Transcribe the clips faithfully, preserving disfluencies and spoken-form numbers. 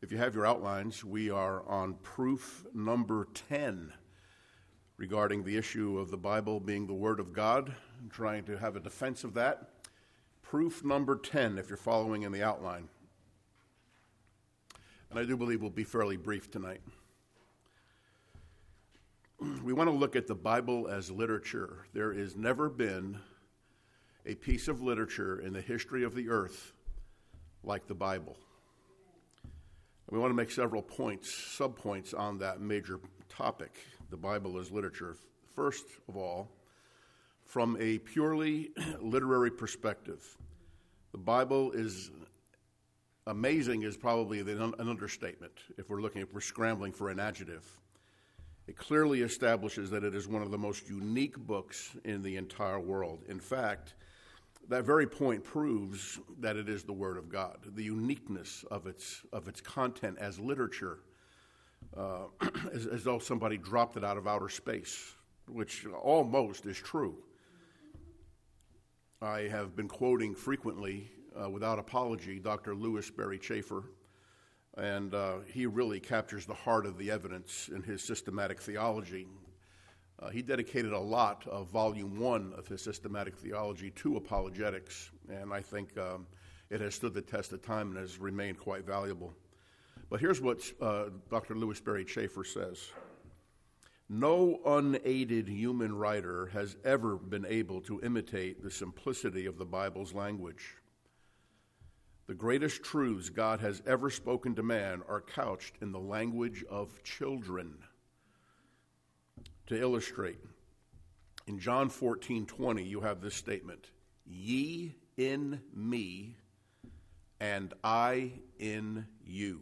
If you have your outlines, we are on proof number ten regarding the issue of the Bible being the Word of God. I'm trying to have a defense of that. Proof number ten, if you're following in the outline. And I do believe we'll be fairly brief tonight. We want to look at the Bible as literature. There has never been a piece of literature in the history of the earth like the Bible. We want to make several points, sub-points on that major topic, the Bible as literature. First of all, from a purely literary perspective, the Bible is amazing is probably an understatement if we're looking, if we're scrambling for an adjective. It clearly establishes that it is one of the most unique books in the entire world. In fact, that very point proves that it is the Word of God, the uniqueness of its of its content as literature, uh, as, as though somebody dropped it out of outer space, which almost is true. I have been quoting frequently, uh, without apology, Doctor Lewis Berry Chafer, and uh, he really captures the heart of the evidence in his systematic theology. Uh, he dedicated a lot of volume one of his systematic theology to apologetics, and I think um, it has stood the test of time and has remained quite valuable. But here's what uh, Doctor Lewis Berry Chafer says. No unaided human writer has ever been able to imitate the simplicity of the Bible's language. The greatest truths God has ever spoken to man are couched in the language of children. To illustrate, in John fourteen twenty, you have this statement, ye in me, and I in you.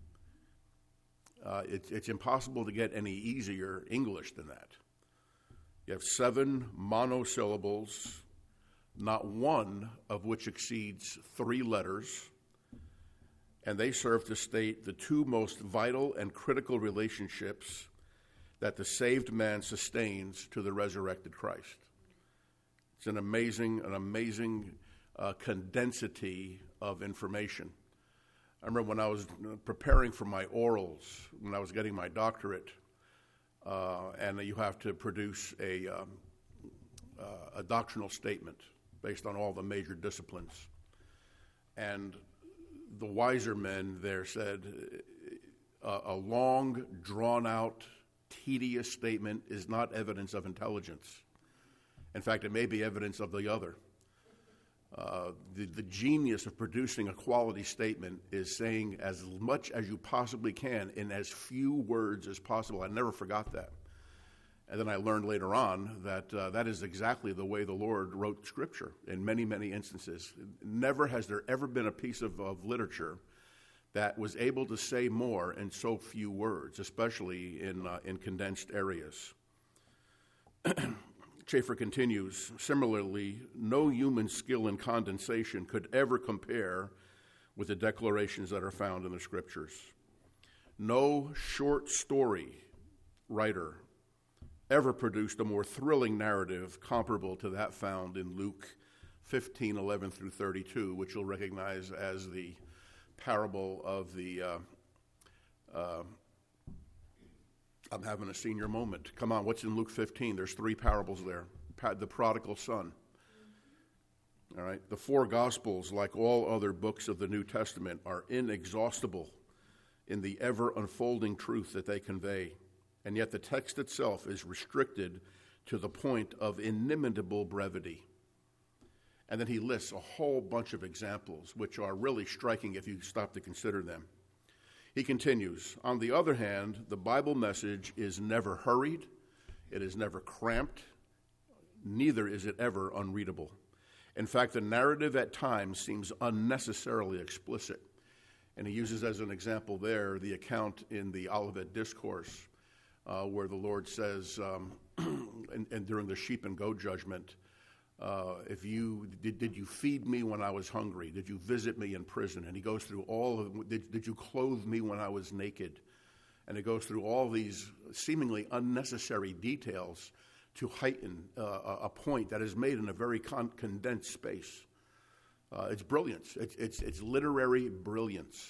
Uh, it, it's impossible to get any easier English than that. You have seven monosyllables, not one of which exceeds three letters, and they serve to state the two most vital and critical relationships that the saved man sustains to the resurrected Christ. It's an amazing, an amazing uh, condensity of information. I remember when I was preparing for my orals, when I was getting my doctorate, uh, and you have to produce a, um, uh, a doctrinal statement based on all the major disciplines. And the wiser men there said, uh, a long, drawn-out, tedious statement is not evidence of intelligence. In fact, it may be evidence of the other. Uh, the, the genius of producing a quality statement is saying as much as you possibly can in as few words as possible. I never forgot that. And then I learned later on that uh, that is exactly the way the Lord wrote Scripture in many, many instances. Never has there ever been a piece of, of literature that was able to say more in so few words, especially in uh, in condensed areas. Chafer continues, similarly, no human skill in condensation could ever compare with the declarations that are found in the Scriptures. No short story writer ever produced a more thrilling narrative comparable to that found in Luke fifteen, eleven through thirty-two, which you'll recognize as the parable of the, uh, uh, I'm having a senior moment. Come on, what's in Luke fifteen? There's three parables there. Pa- the prodigal son. All right. The four Gospels, like all other books of the New Testament, are inexhaustible in the ever-unfolding truth that they convey. And yet the text itself is restricted to the point of inimitable brevity. And then he lists a whole bunch of examples, which are really striking if you stop to consider them. He continues, on the other hand, the Bible message is never hurried, it is never cramped, neither is it ever unreadable. In fact, the narrative at times seems unnecessarily explicit. And he uses as an example there the account in the Olivet Discourse, uh, where the Lord says, um, and, and during the sheep and goat judgment, Uh, if you did, did you feed me when I was hungry? Did you visit me in prison? And he goes through all of. Did, did you clothe me when I was naked? And it goes through all these seemingly unnecessary details to heighten uh, a point that is made in a very con- condensed space. Uh, it's brilliance. It's, it's it's literary brilliance.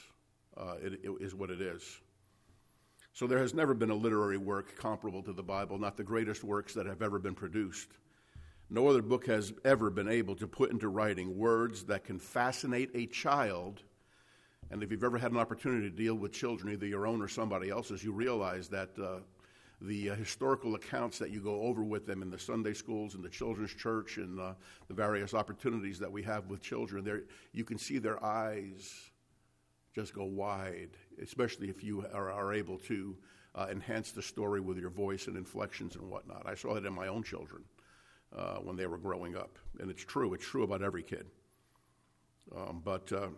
uh, it, it is what it is. So there has never been a literary work comparable to the Bible, not the greatest works that have ever been produced. No other book has ever been able to put into writing words that can fascinate a child. And if you've ever had an opportunity to deal with children, either your own or somebody else's, you realize that uh, the uh, historical accounts that you go over with them in the Sunday schools and the children's church and uh, the various opportunities that we have with children, there you can see their eyes just go wide, especially if you are, are able to uh, enhance the story with your voice and inflections and whatnot. I saw that in my own children uh, when they were growing up, and it's true. It's true about every kid. Um, but uh,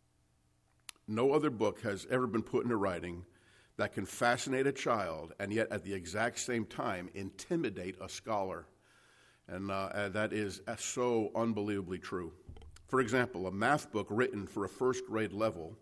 no other book has ever been put into writing that can fascinate a child and yet at the exact same time intimidate a scholar. And, uh, and that is uh, so unbelievably true. For example, a math book written for a first grade level,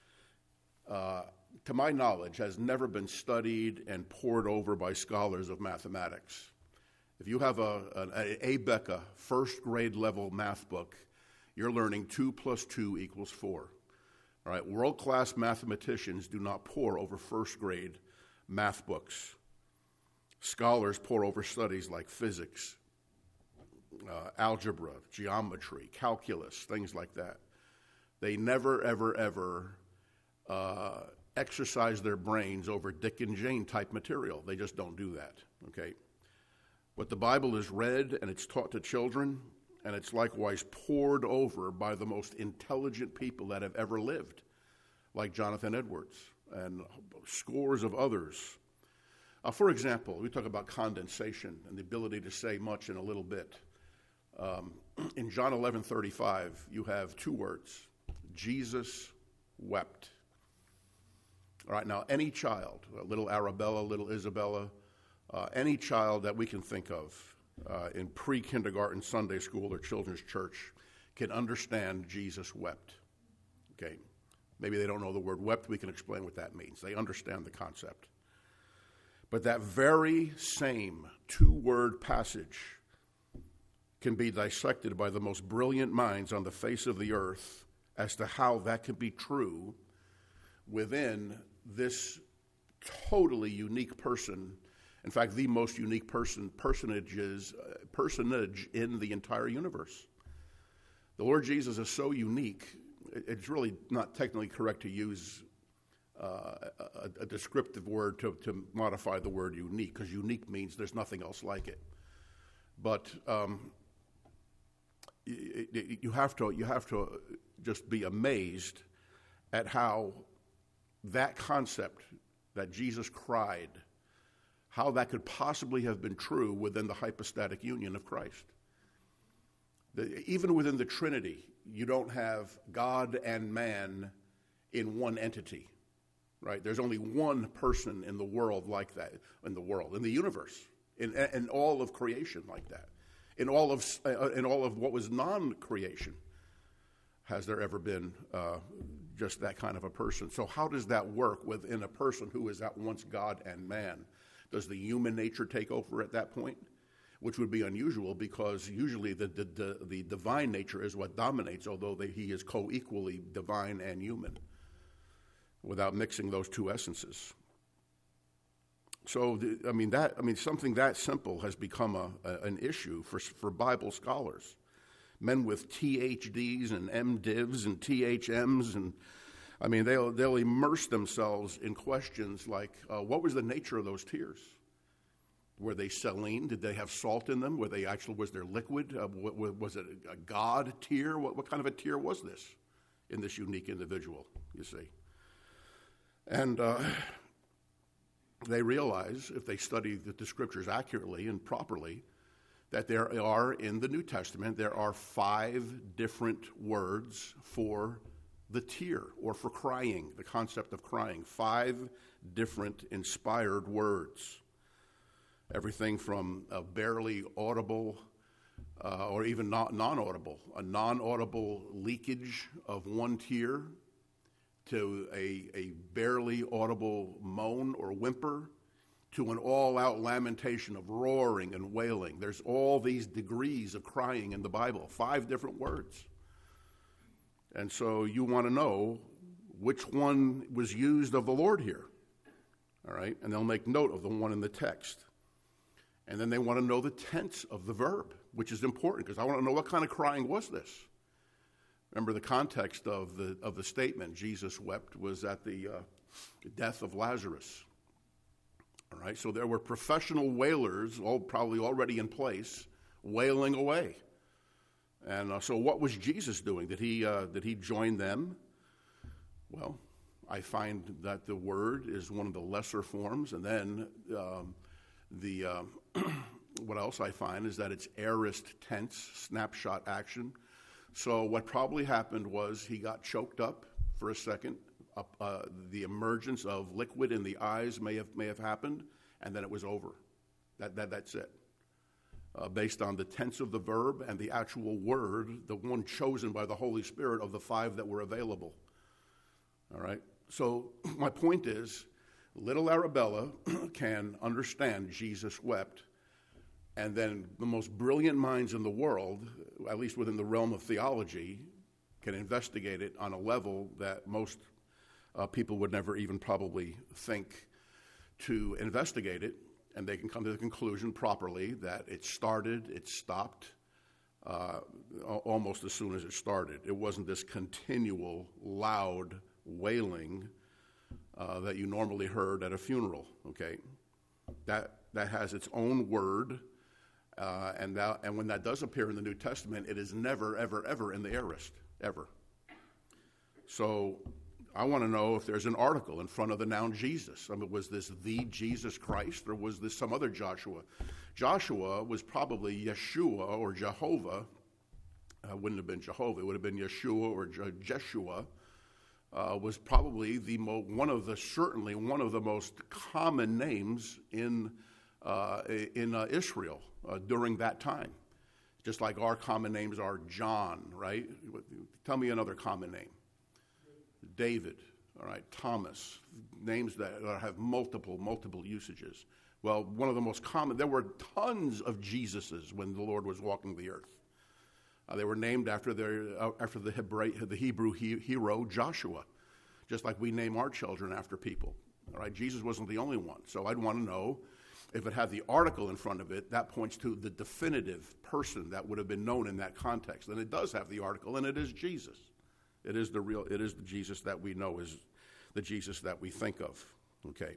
uh, to my knowledge, has never been studied and pored over by scholars of mathematics. If you have a, an a ABECA first grade level math book, you're learning two plus two equals four. All right, world-class mathematicians do not pore over first-grade math books. Scholars pore over studies like physics, uh, algebra, geometry, calculus, things like that. They never, ever, ever uh, exercise their brains over Dick and Jane type material. They just don't do that, okay? But the Bible is read and it's taught to children, and it's likewise pored over by the most intelligent people that have ever lived, like Jonathan Edwards and scores of others. Uh, for example, we talk about condensation and the ability to say much in a little bit. Um, in John eleven thirty-five, you have two words, Jesus wept. All right, now any child, uh, little Arabella, little Isabella, uh, any child that we can think of, Uh, in pre-kindergarten Sunday school or children's church can understand Jesus wept. Okay, maybe they don't know the word wept. We can explain what that means. They understand the concept. But that very same two-word passage can be dissected by the most brilliant minds on the face of the earth as to how that can be true within this totally unique person. In fact, the most unique person, personages, uh, personage in the entire universe. The Lord Jesus is so unique, it, it's really not technically correct to use uh, a, a descriptive word to, to modify the word unique, because unique means there's nothing else like it. But um, it, it, you have to you have to just be amazed at how that concept that Jesus cried, how that could possibly have been true within the hypostatic union of Christ. The, even within the Trinity, you don't have God and man in one entity, right? There's only one person in the world like that, in the world, in the universe, in, in all of creation like that. In all of, uh, in all of what was non-creation, has there ever been uh, just that kind of a person? So how does that work within a person who is at once God and man? Does the human nature take over at that point? Which would be unusual, because usually the, the, the, the divine nature is what dominates, although they, he is co-equally divine and human, without mixing those two essences. So, the, I mean, that I mean, something that simple has become a, a, an issue for, for Bible scholars. Men with T H Ds and M Divs and T H Ms, and I mean, they'll, they'll immerse themselves in questions like, uh, what was the nature of those tears? Were they saline? Did they have salt in them? Were they actually, was there liquid? Uh, what, was it a God tear? What, what kind of a tear was this in this unique individual, you see? And uh, they realize, if they study the, the scriptures accurately and properly, that there are, in the New Testament, there are five different words for the tear, or for crying, the concept of crying. Five different inspired words. Everything from a barely audible, uh, or even not non-audible, a non-audible leakage of one tear, to a, a barely audible moan or whimper, to an all-out lamentation of roaring and wailing. There's all these degrees of crying in the Bible, five different words. And so you want to know, which one was used of the Lord here. All right, and they'll make note of the one in the text. And then they want to know the tense of the verb, which is important because I want to know what kind of crying was this. Remember the context of the of the statement, Jesus wept, was at the uh, death of Lazarus. All right, so there were professional wailers, all probably already in place, wailing away. And uh, so what was Jesus doing? Did he uh, did he join them? Well, I find that the word is one of the lesser forms, and then um, the um, what else I find is that it's aorist tense, snapshot action. So what probably happened was he got choked up for a second. Uh, uh, the emergence of liquid in the eyes may have may have happened, and then it was over. That that that's it. Uh, based on the tense of the verb and the actual word, the one chosen by the Holy Spirit of the five that were available. All right. So my point is, little Arabella can understand Jesus wept, and then the most brilliant minds in the world, at least within the realm of theology, can investigate it on a level that most uh, people would never even probably think to investigate it, and they can come to the conclusion properly that it started, it stopped uh, almost as soon as it started. It wasn't this continual, loud wailing uh, that you normally heard at a funeral, okay? That that has its own word, uh, and that, and when that does appear in the New Testament, it is never, ever, ever in the aorist, ever. So I want to know if there's an article in front of the noun Jesus. I mean, was this the Jesus Christ, or was this some other Joshua? Joshua was probably Yeshua or Jehovah. Uh, wouldn't have been Jehovah. It would have been Yeshua or Je- Jeshua. Uh, was probably the mo- one of the certainly one of the most common names in uh, in uh, Israel uh, during that time. Just like our common names are John, right? Tell me another common name. David, all right, Thomas, names that have multiple, multiple usages. Well, one of the most common, there were tons of Jesuses when the Lord was walking the earth. Uh, they were named after their uh, after the Hebrew, the Hebrew he, hero Joshua, just like we name our children after people. All right, Jesus wasn't the only one. So I'd want to know if it had the article in front of it. That points to the definitive person that would have been known in that context. And it does have the article, and it is Jesus. It is the real. It is the Jesus that we know is the Jesus that we think of. Okay.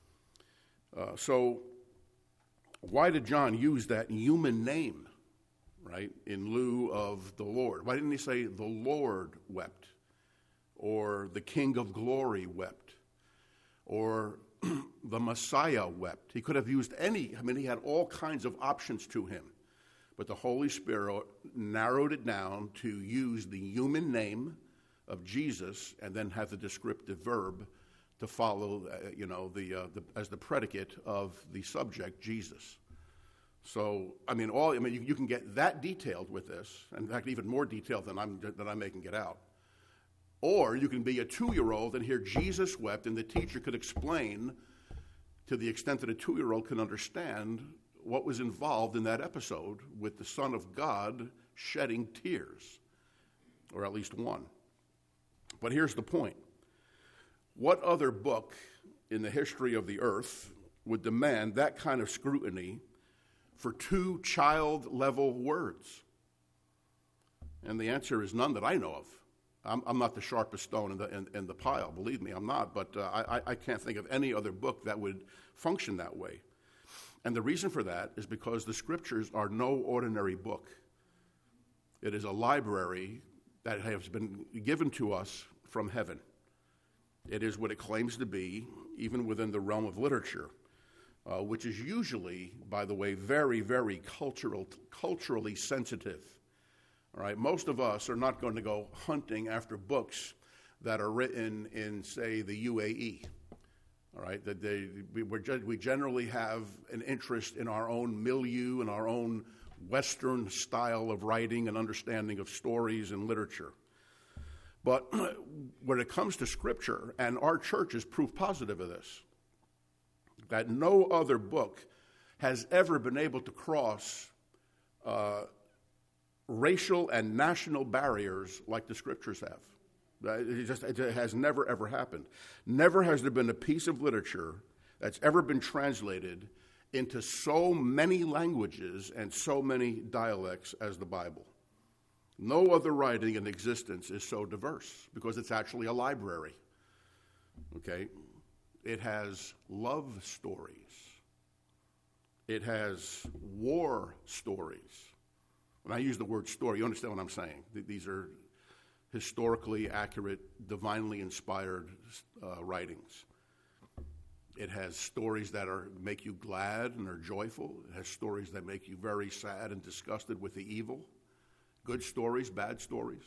Uh, so why did John use that human name, right, in lieu of the Lord? Why didn't he say the Lord wept, or the King of Glory wept, or the Messiah wept? He could have used any. I mean, he had all kinds of options to him, but the Holy Spirit narrowed it down to use the human name of Jesus, and then have the descriptive verb to follow, uh, you know, the, uh, the as the predicate of the subject, Jesus. So, I mean, all I mean, you, you can get that detailed with this, in fact, even more detailed than I'm than I'm making it out. Or you can be a two-year-old and hear Jesus wept, and the teacher could explain to the extent that a two-year-old can understand what was involved in that episode with the Son of God shedding tears, or at least one. But here's the point. What other book in the history of the earth would demand that kind of scrutiny for two child-level words? And the answer is none that I know of. I'm, I'm not the sharpest stone in the, in, in the pile, believe me, I'm not, but uh, I, I can't think of any other book that would function that way. And the reason for that is because the Scriptures are no ordinary book. It is a library that has been given to us from heaven. It is what it claims to be, even within the realm of literature, uh, which is usually, by the way, very, very cultural, culturally sensitive. All right, most of us are not going to go hunting after books that are written in, say, the U A E. All right, that they we, we're, we generally have an interest in our own milieu and our own Western style of writing and understanding of stories and literature. But when it comes to Scripture, and our church is proof positive of this, that no other book has ever been able to cross uh, racial and national barriers like the Scriptures have. It just it has never, ever happened. Never has there been a piece of literature that's ever been translated into so many languages and so many dialects as the Bible. No other writing in existence is so diverse because it's actually a library. Okay? It has love stories. It has war stories. When I use the word story, you understand what I'm saying. These are historically accurate, divinely inspired uh, writings. It has stories that are make you glad and are joyful. It has stories that make you very sad and disgusted with the evil. Good stories, bad stories.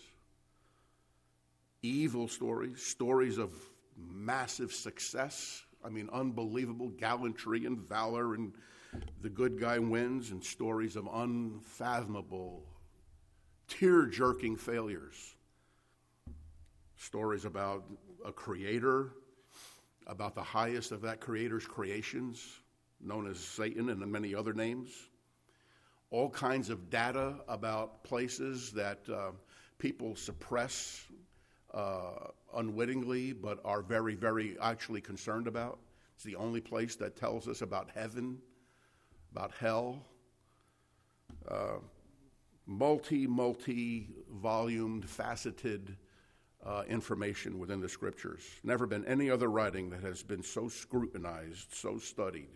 Evil stories, stories of massive success. I mean, unbelievable gallantry and valor, and the good guy wins, and stories of unfathomable, tear-jerking failures. Stories about a creator, about the highest of that creator's creations, known as Satan and many other names. All kinds of data about places that uh, people suppress uh, unwittingly but are very, very actually concerned about. It's the only place that tells us about heaven, about hell. Uh, multi, multi-volumed, faceted Uh, information within the Scriptures. Never been any other writing that has been so scrutinized, so studied.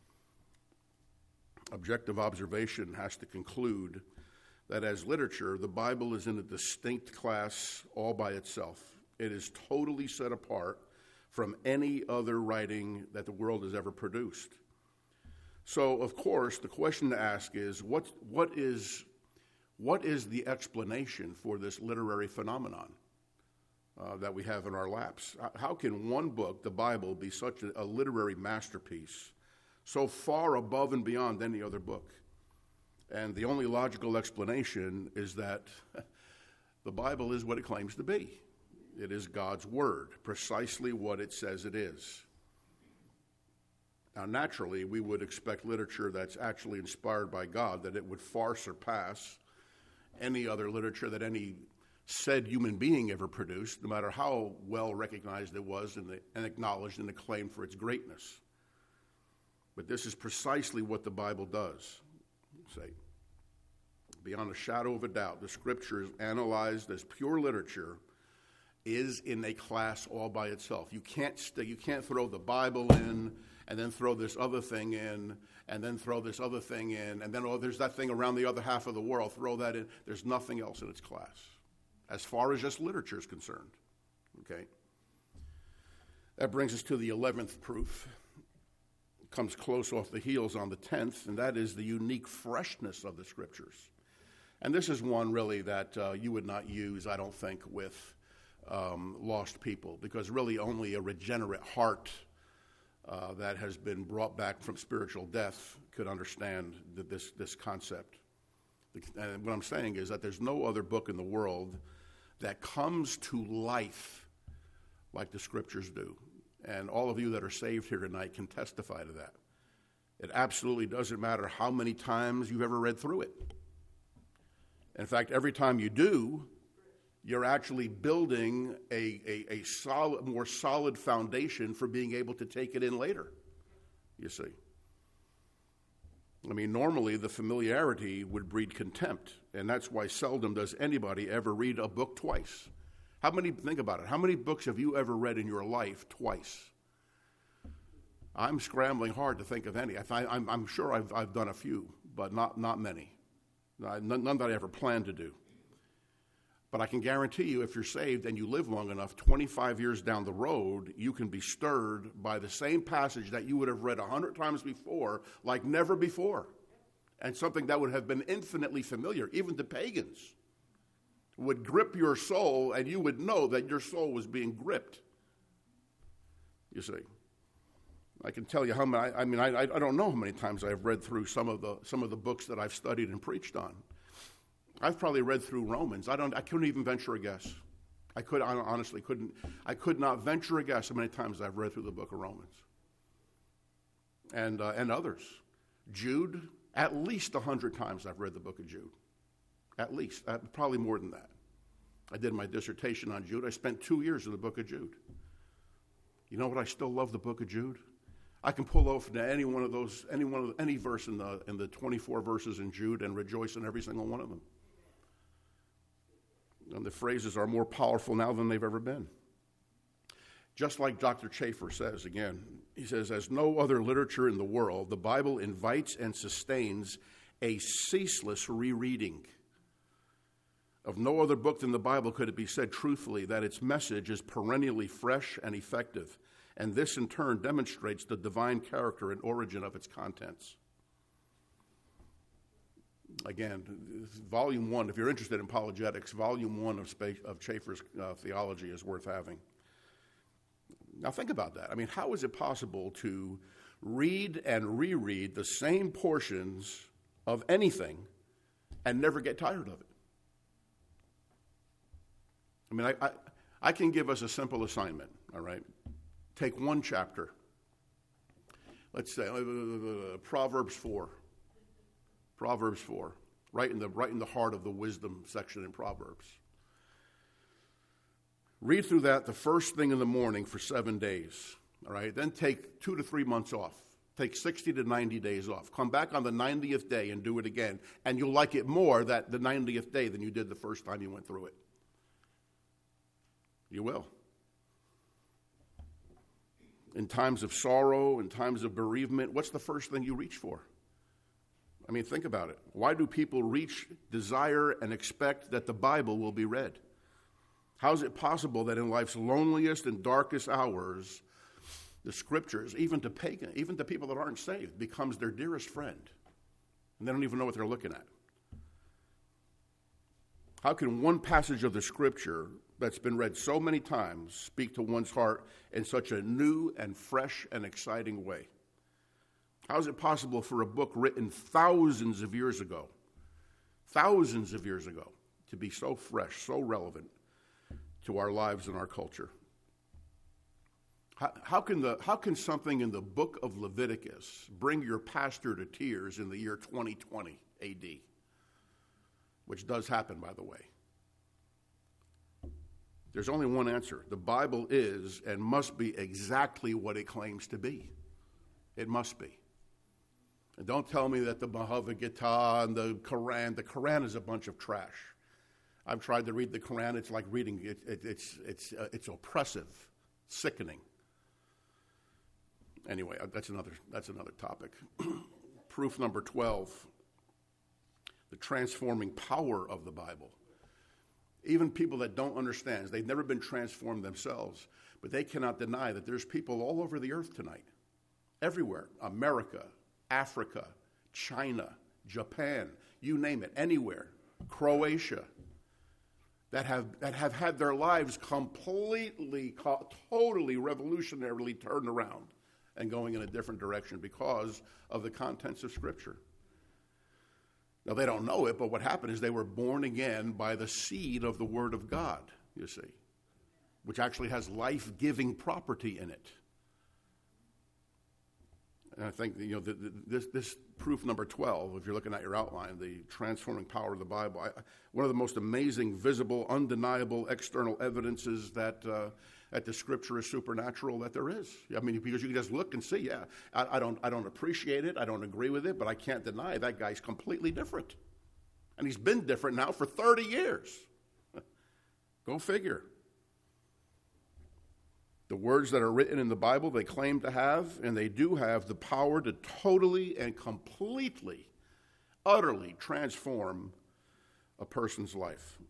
Objective observation has to conclude that as literature, the Bible is in a distinct class all by itself. It is totally set apart from any other writing that the world has ever produced. So, of course, the question to ask is, what, what is, what is the explanation for this literary phenomenon Uh, that we have in our laps? How can one book, the Bible, be such a, a literary masterpiece, so far above and beyond any other book? And the only logical explanation is that the Bible is what it claims to be. It is God's Word, precisely what it says it is. Now, naturally, we would expect literature that's actually inspired by God, that it would far surpass any other literature that any said human being ever produced, no matter how well recognized it was and, the, and acknowledged and acclaimed for its greatness. But this is precisely what the Bible does. Say, beyond a shadow of a doubt, the Scriptures, analyzed as pure literature, is in a class all by itself. You can't st- you can't throw the Bible in and then throw this other thing in and then throw this other thing in and then, oh, there's that thing around the other half of the world, throw that in. There's nothing else in its class, as far as just literature is concerned, okay? That brings us to the eleventh proof. It comes close off the heels on the tenth, and that is the unique freshness of the Scriptures. And this is one, really, that uh, you would not use, I don't think, with um, lost people, because really only a regenerate heart uh, that has been brought back from spiritual death could understand the, this, this concept. And what I'm saying is that there's no other book in the world that comes to life like the Scriptures do. And all of you that are saved here tonight can testify to that. It absolutely doesn't matter how many times you've ever read through it. In fact, every time you do, you're actually building a, a, a solid, more solid foundation for being able to take it in later, you see. I mean, normally the familiarity would breed contempt, and that's why seldom does anybody ever read a book twice. How many, think about it, how many books have you ever read in your life twice? I'm scrambling hard to think of any. I, I'm, I'm sure I've, I've done a few, but not, not many. None, none that I ever planned to do. But I can guarantee you, if you're saved and you live long enough, twenty-five years down the road, you can be stirred by the same passage that you would have read a hundred times before, like never before. And something that would have been infinitely familiar, even to pagans, would grip your soul, and you would know that your soul was being gripped. You see. I can tell you how many, I mean, I, I don't know how many times I've read through some of the some of the books that I've studied and preached on. I've probably read through Romans. I don't. I couldn't even venture a guess. I could I honestly couldn't. I could not venture a guess how many times I've read through the book of Romans. And uh, and others, Jude. At least a hundred times I've read the book of Jude. At least, uh, probably more than that. I did my dissertation on Jude. I spent two years in the book of Jude. You know what? I still love the book of Jude. I can pull off to any one of those, any one of any verse in the in the twenty-four verses in Jude and rejoice in every single one of them. And the phrases are more powerful now than they've ever been. Just like Doctor Chafer says again, he says, as no other literature in the world, the Bible invites and sustains a ceaseless rereading. Of no other book than the Bible could it be said truthfully that its message is perennially fresh and effective, and this in turn demonstrates the divine character and origin of its contents. Again, volume one, if you're interested in apologetics, volume one of, Spa- of Chafer's uh, theology is worth having. Now think about that. I mean, how is it possible to read and reread the same portions of anything and never get tired of it? I mean, I, I, I can give us a simple assignment, all right? Take one chapter. Let's say uh, Proverbs four. Proverbs four, right in the right in the heart of the wisdom section in Proverbs. Read through that the first thing in the morning for seven days, all right? Then take two to three months off. Take sixty to ninety days off. Come back on the ninetieth day and do it again, and you'll like it more that the ninetieth day than you did the first time you went through it. You will. In times of sorrow, in times of bereavement, what's the first thing you reach for? I mean, think about it. Why do people reach, desire, and expect that the Bible will be read? How is it possible that in life's loneliest and darkest hours, the Scriptures, even to pagan, even to people that aren't saved, becomes their dearest friend, and they don't even know what they're looking at? How can one passage of the Scripture that's been read so many times speak to one's heart in such a new and fresh and exciting way? How is it possible for a book written thousands of years ago, thousands of years ago, to be so fresh, so relevant to our lives and our culture? How, how can the how can something in the book of Leviticus bring your pastor to tears in the year twenty twenty A D? Which does happen, by the way. There's only one answer. The Bible is and must be exactly what it claims to be. It must be. And don't tell me that the Bhagavad Gita and the Quran, the Quran is a bunch of trash. I've tried to read the Quran. It's like reading, it, it, it's, it's, uh, it's oppressive, sickening. Anyway, that's another, that's another topic. Proof number twelve, the transforming power of the Bible. Even people that don't understand, they've never been transformed themselves, but they cannot deny that there's people all over the earth tonight, everywhere, America, Africa, China, Japan, you name it, anywhere, Croatia, that have that have had their lives completely, totally revolutionarily turned around and going in a different direction because of the contents of Scripture. Now, they don't know it, but what happened is they were born again by the seed of the Word of God, you see, which actually has life-giving property in it. And I think, you know, the, the, this, this proof number twelve, if you're looking at your outline, the transforming power of the Bible, I, one of the most amazing, visible, undeniable external evidences that uh, that the Scripture is supernatural that there is. I mean, because you can just look and see, yeah, I, I don't I don't appreciate it, I don't agree with it, but I can't deny that guy's completely different. And he's been different now for thirty years. Go figure. The words that are written in the Bible, they claim to have, and they do have, the power to totally and completely, utterly transform a person's life.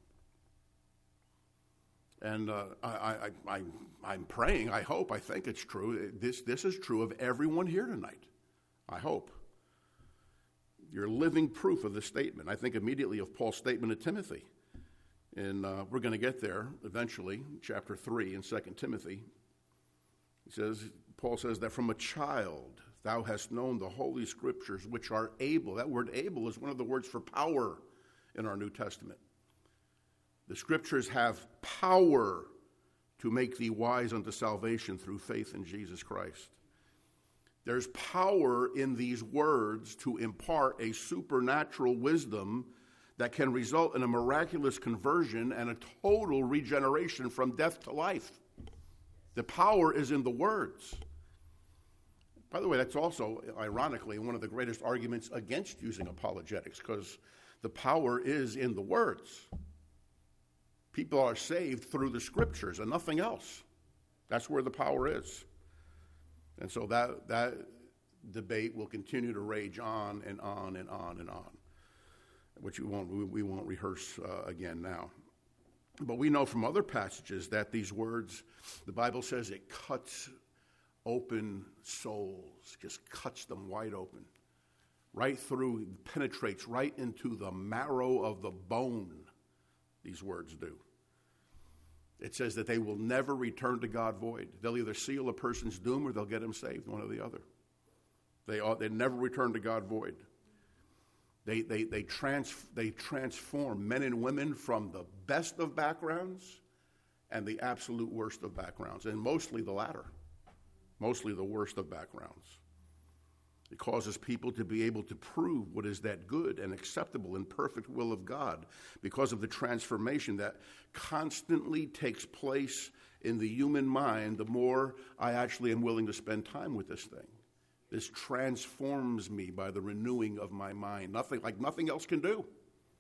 And uh, I, I, I, I'm praying, I hope, I think it's true. This, this is true of everyone here tonight, I hope. You're living proof of this statement. I think immediately of Paul's statement to Timothy. And uh, we're going to get there eventually, chapter three in Second Timothy. He says, Paul says that from a child thou hast known the Holy Scriptures, which are able. That word able is one of the words for power in our New Testament. The Scriptures have power to make thee wise unto salvation through faith in Jesus Christ. There's power in these words to impart a supernatural wisdom that can result in a miraculous conversion and a total regeneration from death to life. The power is in the words. By the way, that's also, ironically, one of the greatest arguments against using apologetics, because the power is in the words. People are saved through the scriptures and nothing else. That's where the power is. And so that that debate will continue to rage on and on and on and on, which we won't, we, we won't rehearse uh, again now. But we know from other passages that these words, the Bible says it cuts open souls, just cuts them wide open, right through, penetrates right into the marrow of the bone, these words do. It says that they will never return to God void. They'll either seal a person's doom or they'll get him saved, one or the other. They ought, they never return to God void. They, they, they, trans, they transform men and women from the best of backgrounds and the absolute worst of backgrounds, and mostly the latter. Mostly the worst of backgrounds. It causes people to be able to prove what is that good and acceptable and perfect will of God because of the transformation that constantly takes place in the human mind the more I actually am willing to spend time with this thing. This transforms me by the renewing of my mind. Nothing like nothing else can do.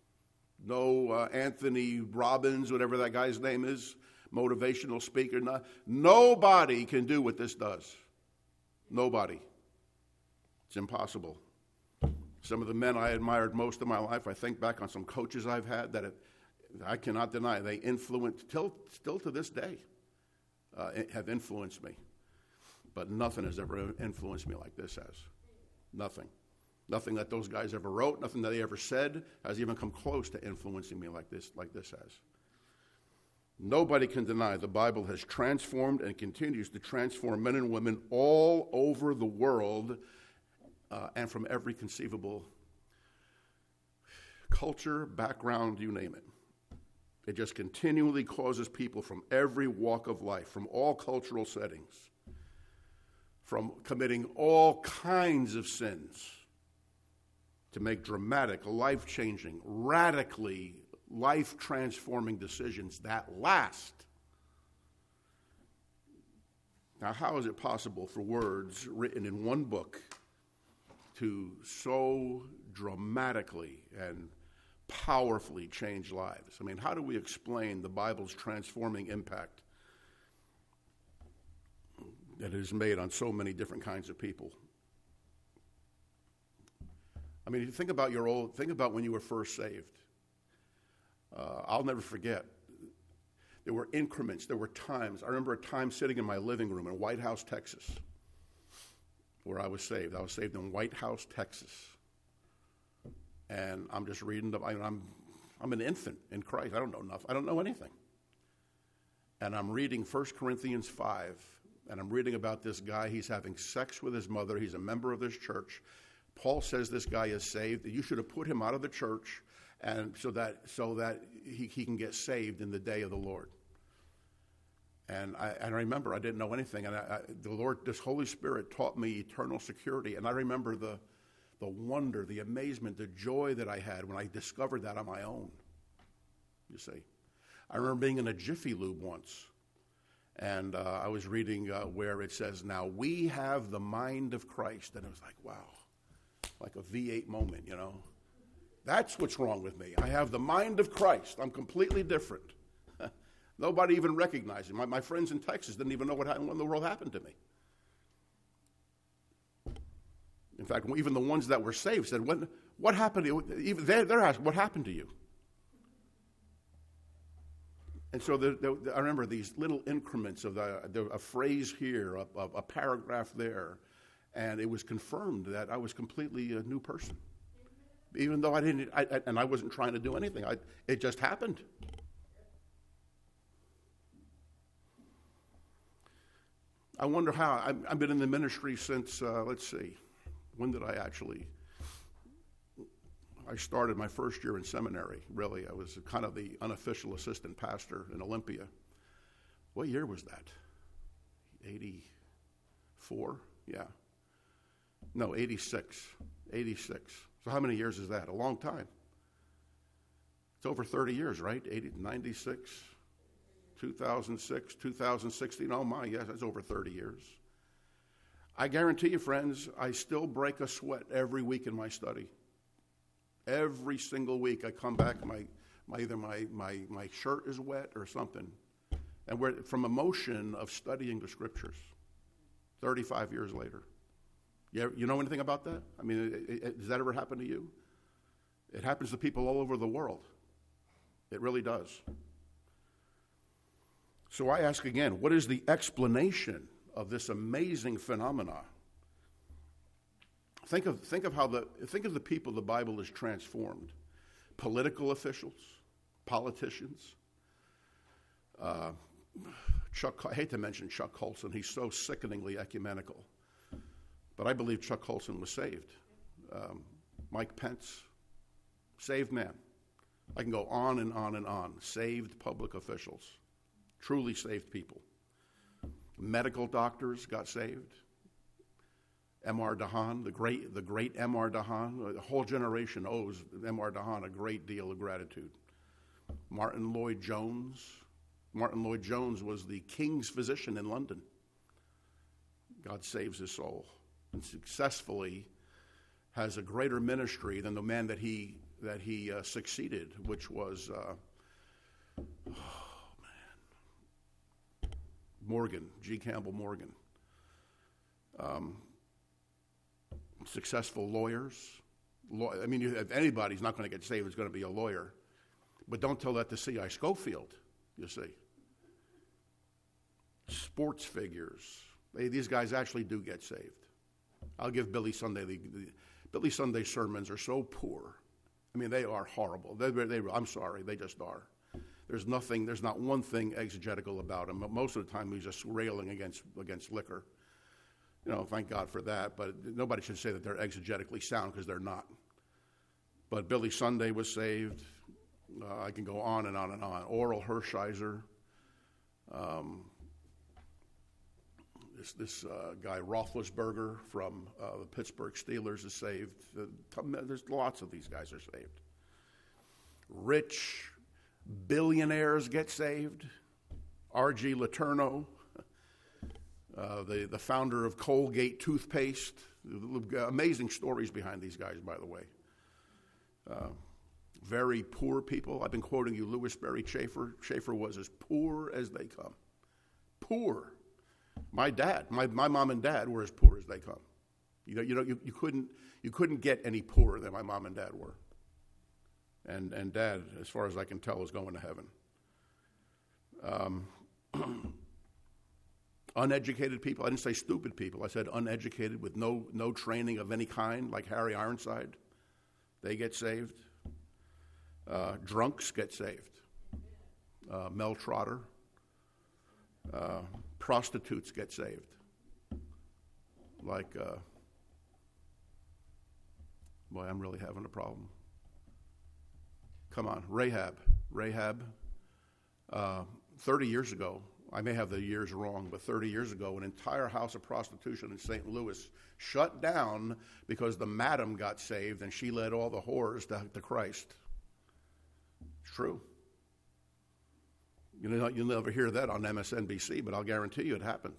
No uh, Anthony Robbins, whatever that guy's name is, motivational speaker. No, nobody can do what this does. Nobody. It's impossible. Some of the men I admired most of my life, I think back on some coaches I've had that it, I cannot deny they influenced, till, still to this day, uh, have influenced me. But nothing has ever influenced me like this has. Nothing. Nothing that those guys ever wrote, nothing that they ever said has even come close to influencing me like this, like this has. Nobody can deny the Bible has transformed and continues to transform men and women all over the world uh, and from every conceivable culture, background, you name it. It just continually causes people from every walk of life, from all cultural settings, from committing all kinds of sins, to make dramatic, life-changing, radically life-transforming decisions that last. Now, how is it possible for words written in one book to so dramatically and powerfully change lives? I mean, how do we explain the Bible's transforming impact that it has made on so many different kinds of people? I mean, think about your old, think about when you were first saved. Uh, I'll never forget. There were increments, there were times. I remember a time sitting in my living room in White House, Texas, where I was saved. I was saved in White House, Texas. And I'm just reading, the, I, I'm, I'm an infant in Christ. I don't know enough. I don't know anything. And I'm reading First Corinthians five, and I'm reading about this guy. He's having sex with his mother. He's a member of this church. Paul says this guy is saved, that you should have put him out of the church and so that so that he, he can get saved in the day of the Lord. And I, and I remember I didn't know anything, and I, I, the Lord, this Holy Spirit taught me eternal security. And I remember the the wonder, the amazement, the joy that I had when I discovered that on my own, you see. I remember being in a Jiffy Lube once, and uh, I was reading uh, where it says, now we have the mind of Christ. And it was like, wow. Like a V eight moment, you know. That's what's wrong with me. I have the mind of Christ. I'm completely different. Nobody even recognized it. My, my friends in Texas didn't even know what, happened, what in the world happened to me. In fact, even the ones that were saved said, what, what happened to you? Even they're, they're asking, what happened to you? And so the, the, I remember these little increments of the, the, a phrase here, a, a, a paragraph there. And it was confirmed that I was completely a new person, even though I didn't, I, I, and I wasn't trying to do anything. I, it just happened. I wonder how. I've, I've been in the ministry since, uh, let's see, when did I actually? I started my first year in seminary, really. I was kind of the unofficial assistant pastor in Olympia. What year was that? eighty-four? Yeah. No, eighty-six. eighty-six. So how many years is that? A long time. It's over thirty years, right? eighty, ninety-six, two thousand six, two thousand sixteen. Oh my, yes, that's over thirty years. I guarantee you, friends, I still break a sweat every week in my study. Every single week I come back, my, my either my, my, my shirt is wet or something. And we're from emotion of studying the scriptures thirty-five years later. You, you know anything about that? I mean, it, it, does that ever happen to you? It happens to people all over the world. It really does. So I ask again, what is the explanation of this amazing phenomena? Think of, think of how the, think of the people the Bible has transformed. Political officials, politicians. Uh, Chuck, I hate to mention Chuck Colson. He's so sickeningly ecumenical. But I believe Chuck Colson was saved. Um, Mike Pence, saved man. I can go on and on and on. Saved public officials. Truly saved people. Medical doctors got saved. M R DeHaan, the great, the great M R DeHaan, a whole generation owes M R DeHaan a great deal of gratitude. Martin Lloyd Jones. Martin Lloyd Jones was the king's physician in London. God saves his soul and successfully has a greater ministry than the man that he that he uh, succeeded, which was uh, oh man, Morgan, G. Campbell Morgan. Um, successful lawyers. Law, I mean, if anybody's not going to get saved, it's going to be a lawyer. But don't tell that to C I Scofield, you see. Sports figures. They, these guys actually do get saved. I'll give Billy Sunday, the, the, Billy Sunday sermons are so poor. I mean, they are horrible. They, they, I'm sorry, they just are. There's nothing, there's not one thing exegetical about him. Most of the time he's just railing against, against liquor. You know, thank God for that, but nobody should say that they're exegetically sound because they're not. But Billy Sunday was saved. Uh, I can go on and on and on. Oral Hershiser. Um, this this uh, guy Roethlisberger from uh, the Pittsburgh Steelers is saved. Uh, there's lots of these guys are saved. Rich billionaires get saved. R G Letourneau, uh, the, the founder of Colgate toothpaste. Amazing stories behind these guys, by the way. Uh, very poor people. I've been quoting you Louis Berry Schaefer. Schaefer was as poor as they come. Poor. My dad, my, my mom and dad were as poor as they come. You know, you know, you, you couldn't you couldn't get any poorer than my mom and dad were. And and dad, as far as I can tell, is going to heaven. Um, uneducated people. I didn't say stupid people. I said uneducated with no no training of any kind, like Harry Ironside. They get saved. Uh, drunks get saved. Uh, Mel Trotter. Uh, prostitutes get saved. Like, uh, boy, I'm really having a problem. Come on, Rahab. Rahab, uh, thirty years ago, I may have the years wrong, but thirty years ago, an entire house of prostitution in Saint Louis shut down because the madam got saved and she led all the whores to, to Christ. It's true. You know, you'll never hear that on M S N B C, but I'll guarantee you it happened.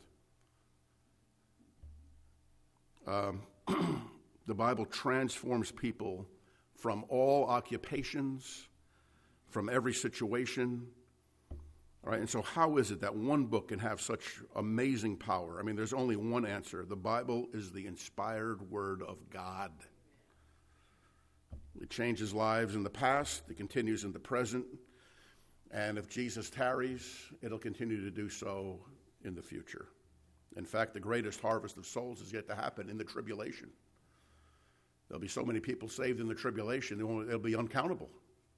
Um, the Bible transforms people from all occupations, from every situation. All right, and so how is it that one book can have such amazing power? I mean, there's only one answer. The Bible is the inspired word of God. It changes lives in the past. It continues in the present. And if Jesus tarries, it'll continue to do so in the future. In fact, the greatest harvest of souls is yet to happen in the tribulation. There'll be so many people saved in the tribulation, it'll be uncountable.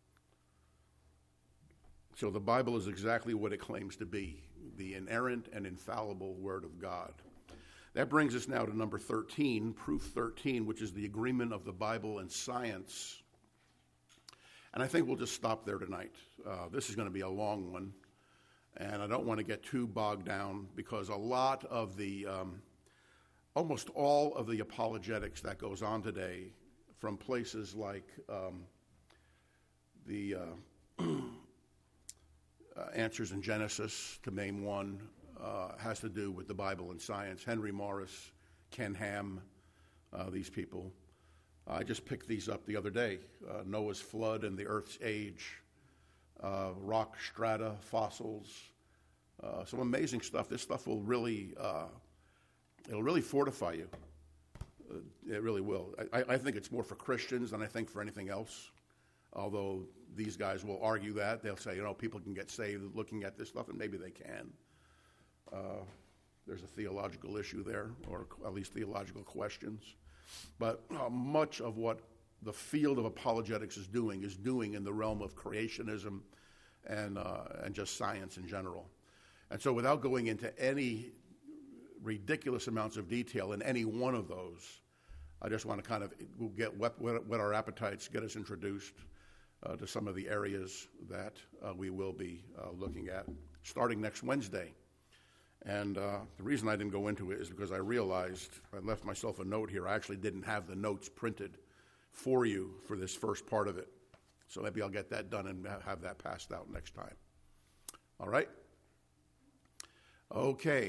So the Bible is exactly what it claims to be, the inerrant and infallible Word of God. That brings us now to number thirteen, proof thirteen, which is the agreement of the Bible and science. And I think we'll just stop there tonight. Uh, this is going to be a long one, and I don't want to get too bogged down because a lot of the, um, almost all of the apologetics that goes on today from places like um, the uh, uh, answers in Genesis, to name one, uh, has to do with the Bible and science. Henry Morris, Ken Ham, uh, these people. I just picked these up the other day. Uh, Noah's flood and the Earth's age, uh, rock strata, fossils, uh, some amazing stuff. This stuff will really, uh, it'll really fortify you. Uh, it really will. I, I think it's more for Christians than I think for anything else. Although these guys will argue that. They'll say, you know, people can get saved looking at this stuff, and maybe they can. Uh, there's a theological issue there, or at least theological questions. But uh, much of what the field of apologetics is doing is doing in the realm of creationism and uh, and just science in general. And so without going into any ridiculous amounts of detail in any one of those, I just want to kind of get whet, whet our appetites, get us introduced uh, to some of the areas that uh, we will be uh, looking at starting next Wednesday. And uh, the reason I didn't go into it is because I realized I left myself a note here. I actually didn't have the notes printed for you for this first part of it. So maybe I'll get that done and have that passed out next time. All right? Okay.